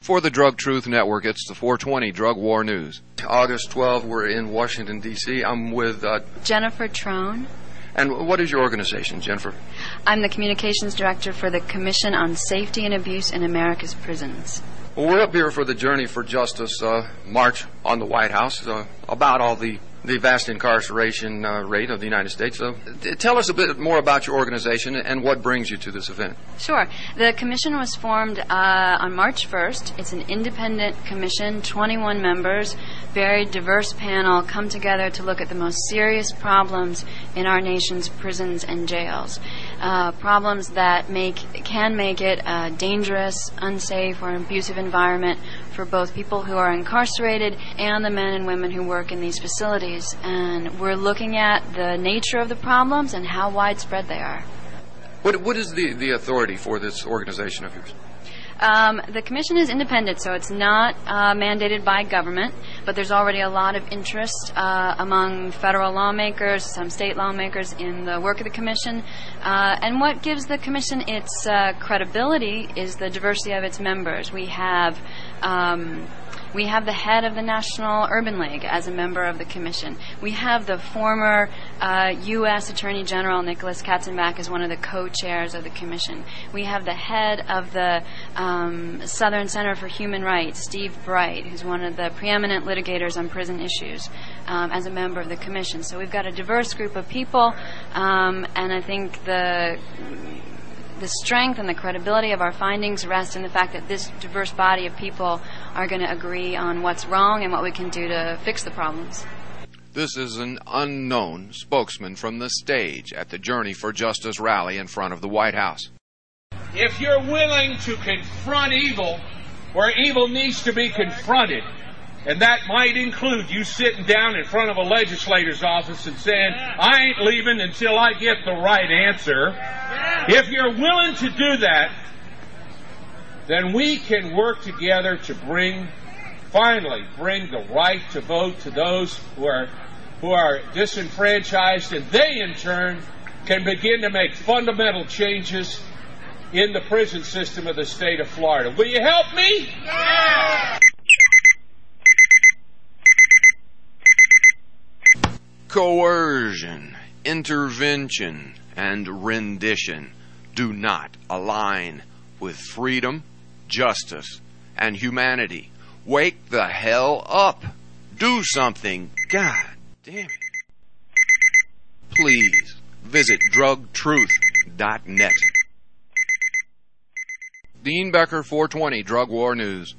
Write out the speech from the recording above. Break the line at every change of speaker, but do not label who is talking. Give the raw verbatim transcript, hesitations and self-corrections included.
For the Drug Truth Network, it's the four twenty Drug War News.
August twelfth, we're in Washington, D C I'm with... Uh,
Jennifer Trone.
And what is your organization, Jennifer?
I'm the Communications Director for the Commission on Safety and Abuse in America's Prisons.
Well, we're up here for the Journey for Justice uh, March on the White House, uh, about all the, the vast incarceration uh, rate of the United States. So, uh, tell us a bit more about your organization and what brings you to this event.
Sure. The commission was formed uh, on March first. It's an independent commission, twenty-one members, very diverse panel, come together to look at the most serious problems in our nation's prisons and jails. Uh, problems that make can make it a dangerous, unsafe, or abusive environment for both people who are incarcerated and the men and women who work in these facilities. And we're looking at the nature of the problems and how widespread they are.
What, what is the, the authority for this organization of yours?
Um, the commission is independent, so it's not uh, mandated by government, but there's already a lot of interest uh, among federal lawmakers, some state lawmakers in the work of the commission. Uh, and what gives the commission its uh, credibility is the diversity of its members. We have um, we have the head of the National Urban League as a member of the commission. We have the former uh, U S Attorney General Nicholas Katzenbach as one of the co-chairs of the commission. We have the head of the um, Southern Center for Human Rights, Steve Bright, who's one of the preeminent litigators on prison issues, um, as a member of the commission. So we've got a diverse group of people, um, and I think the The strength and the credibility of our findings rest in the fact that this diverse body of people are going to agree on what's wrong and what we can do to fix the problems.
This is an unknown spokesman from the stage at the Journey for Justice rally in front of the White House.
If you're willing to confront evil where evil needs to be confronted, and that might include you sitting down in front of a legislator's office and saying, I ain't leaving until I get the right answer. If you're willing to do that, then we can work together to bring, finally, bring the right to vote to those who are, who are disenfranchised, and they, in turn, can begin to make fundamental changes in the prison system of the state of Florida. Will you help me? Yeah!
Coercion, intervention, and rendition do not align with freedom, justice, and humanity. Wake the hell up. Do something. God damn it. Please visit drug truth dot net. Dean Becker, four twenty Drug War News.